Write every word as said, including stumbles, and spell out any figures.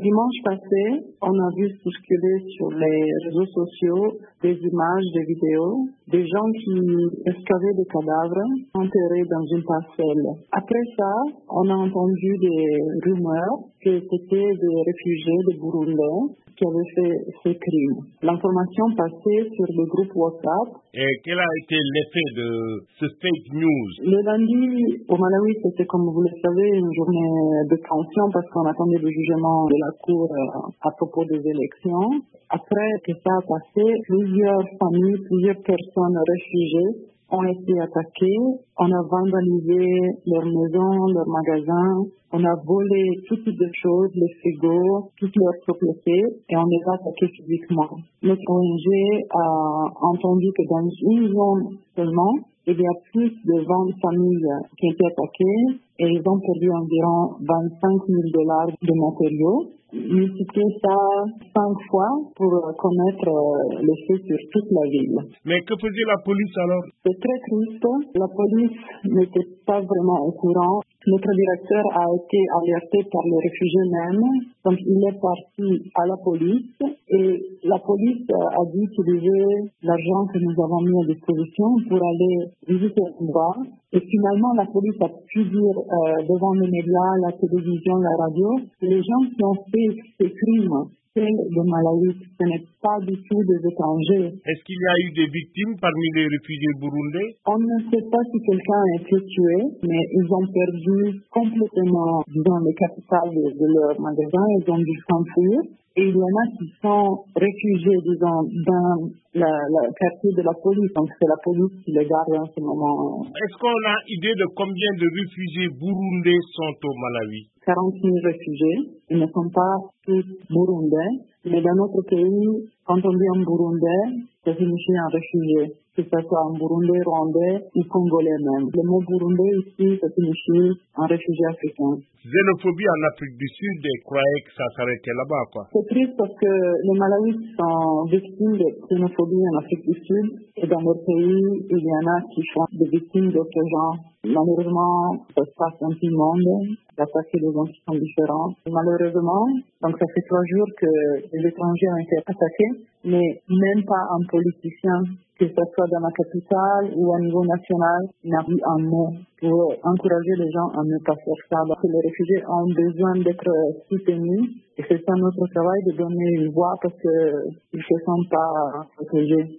Dimanche passé, on a vu circuler sur les réseaux sociaux des images, des vidéos, des gens qui excavaient des cadavres enterrés dans une parcelle. Après ça, on a entendu des rumeurs que c'était des réfugiés de Burundais qui avaient fait ces crimes. L'information passait sur le groupe WhatsApp. Et quel a été l'effet de ce fake news? Le lundi, au Malawi, c'était, comme vous le savez, une journée de tension parce qu'on attendait le jugement de la Cour à propos des élections. Après que ça a passé, plusieurs familles, plusieurs personnes réfugiées ont été attaquées. On a vandalisé leurs maisons, leurs magasins. On a volé tout type de choses, les frigos, toutes leurs propriétés, et on les a attaqués physiquement. Notre O N G a entendu que dans une zone seulement, il y a plus de vingt familles qui ont été attaquées et ils ont perdu environ vingt-cinq mille dollars de matériaux. Multiplier ça cinq fois pour connaître les faits sur toute la ville. Mais que faisait la police alors? C'est très triste. La police n'était pas vraiment au courant. Notre directeur a été alerté par les réfugiés même. Donc il est parti à la police et la police a dû utiliser l'argent que nous avons mis à disposition pour aller visiter l'endroit. Et finalement, la police a pu dire euh, devant les médias, la télévision, la radio, les gens qui ont fait ces crimes, c'est des Malawites, ce n'est pas du tout des étrangers. Est-ce qu'il y a eu des victimes parmi les réfugiés burundais? On ne sait pas si quelqu'un a été tué, mais ils ont perdu complètement, disons, le capital de, de leur magasin, ils ont dû s'enfuir. Et il y en a qui sont réfugiés, disons, dans le quartier de la police. Donc c'est la police qui les garde en ce moment. Est-ce qu'on a idée de combien de réfugiés burundais sont au Malawi? quarante mille réfugiés. Ils ne sont pas tous burundais. Mais dans notre pays, quand on dit un burundais, ça signifie un réfugié. Que ce soit un burundais, rwandais ou congolais même. Le mot burundais ici, ça signifie un réfugié africain. Xénophobie en Afrique du Sud, et croyez que ça s'arrêtait là-bas, quoi. C'est triste parce que les Malawites sont victimes de xénophobie en Afrique du Sud. Et dans leur pays, il y en a qui sont des victimes d'autres genres. Malheureusement, ça se passe dans tout le monde, d'attaquer des gens qui sont différents. Malheureusement, donc ça fait trois jours que les étrangers ont été attaqués, mais même pas un politicien, que ce soit dans la capitale ou au niveau national, n'a dit un mot pour encourager les gens à ne pas faire ça. Parce que les réfugiés ont besoin d'être soutenus et c'est ça notre travail de donner une voix parce qu'ils ne se sentent pas protégés.